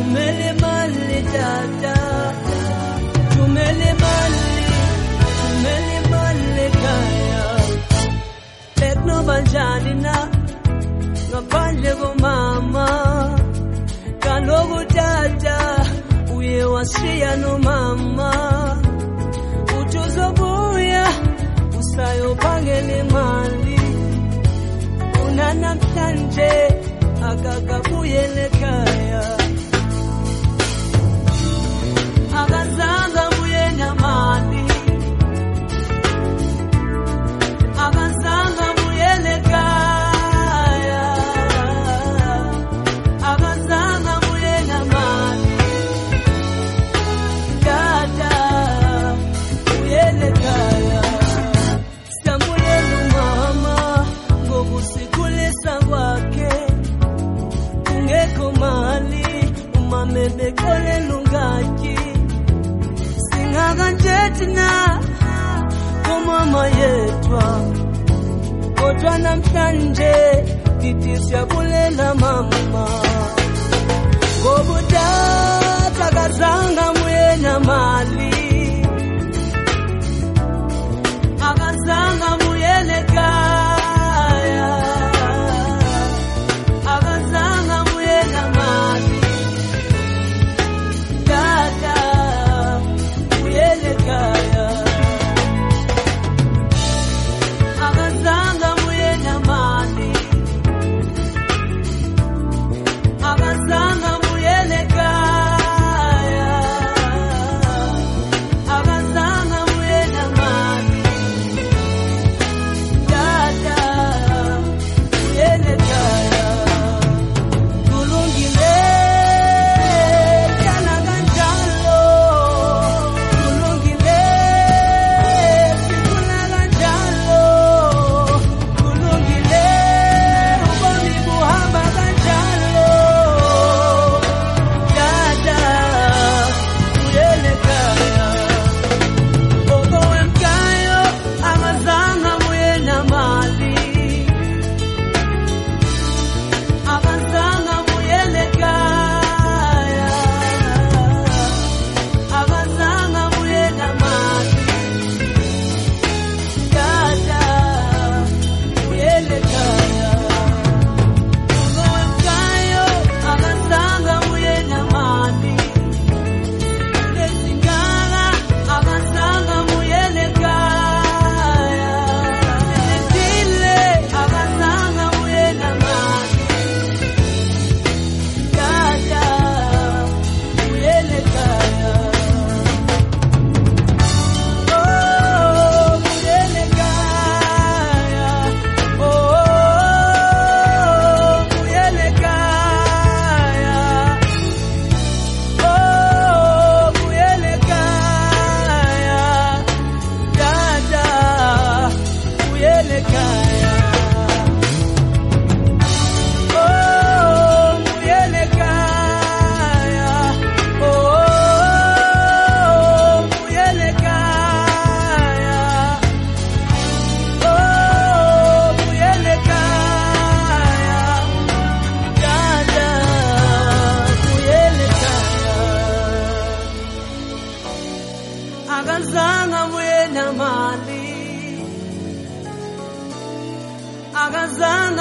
tumele mali dada, tumele mali kaya. Tekno banjani na ngaphandle komama, kaloku dada uye washiya nomama. Uzobuya usayobhangela imali, unanamhlanje akakabuyele ekhaya. Akazange abuye namali, akazange abuyele ekhaya, akazange abuye namali. Dada uyele ekhaya, sambuyele umama ngokusikhulisa kwakhe. Kungekho mali umama bekolela ungatyi. Singakanjethi na kumama yetwa, kodwa namhlanje ndithi siyabulela mama. Ngoba utata akazange abuye namali, akazange abuyele ekhaya, akazange abuye namali. Dada uyele ekhaya, akazange abuye namali, akazange abuyele ekhaya, akazange abuye namali. Dada uyele ekhaya, kulungile yana kanjalo, kulungile sikula kanjalo, kulungile ubomi buhamba kanjalo. Dada uyele ekhaya, okowemkayo akazange abuye namali, akazange abuyele ekhaya, akazange abuye namali. Dada uyele ekhaya, okowemkayo akazange abuye namali. Lezingaka akazange abuyele ekhaya, lezile akazange abuye namali. Dada uyele ekhaya, oh uyele ekhaya, oh uyele ekhaya, oh uyele ekhaya. Dada uyele ekhaya, oh uyele ekhaya, oh uyele ekhaya, oh uyele ekhaya. Dada uyele ekhaya, akazange abuye namali, akazange